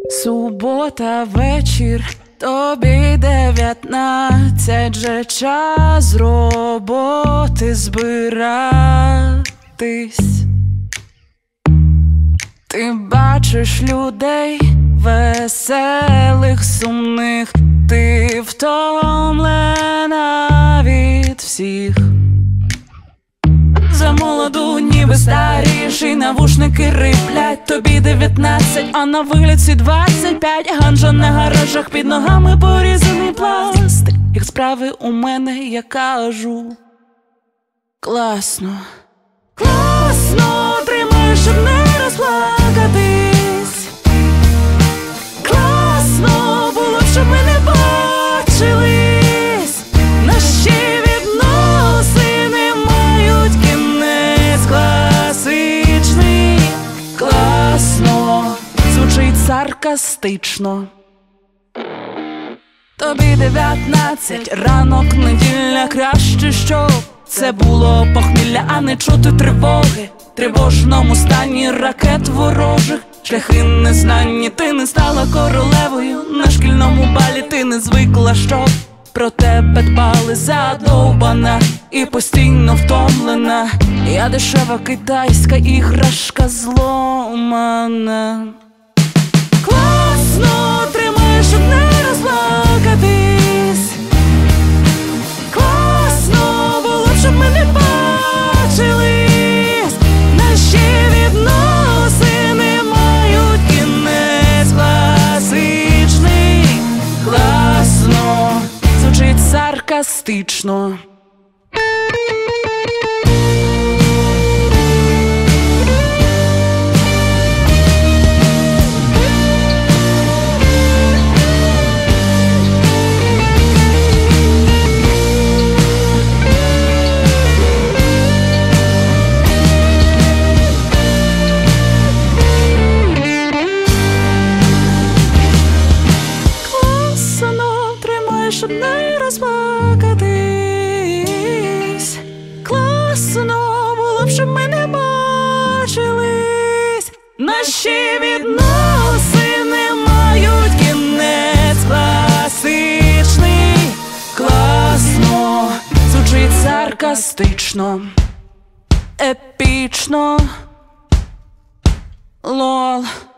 Субота, вечір, тобі 19, же час з роботи збиратись. Ти бачиш людей веселих, сумних, ти втомлена від всіх. За молоду, ніби старіший, навушники риплять, тобі 19, а на вигляді 25. Ганжа на гаражах, під ногами порізаний пластик. Як справи у мене, я кажу: класно, класно, тримаю, щоб не розплакатись. Класно було б, щоб ми не бачились. Наші відносини мають кінець класичний. Класно, звучить саркастично. Тобі 19, ранок, неділя, краще, щоб це було похмілля, а не чути тривоги. В тривожному стані ракет ворожих, шляхи незнані. Ти не стала королевою на шкільному балі, ти не звикла, щоб про тебе дбали. Задовбана і постійно втомлена, я дешева китайська іграшка зломана. Класно, тримаю, щоб не розплакатись. Класно було б, щоб ми не бачились. Наші відносини мають кінець класичний. Класно, звучить саркастично. Щоб не розплакатись. Класно було б, щоб ми не бачились. Наші відносини мають кінець класичний. Класно, звучить саркастично, епічно. Лол.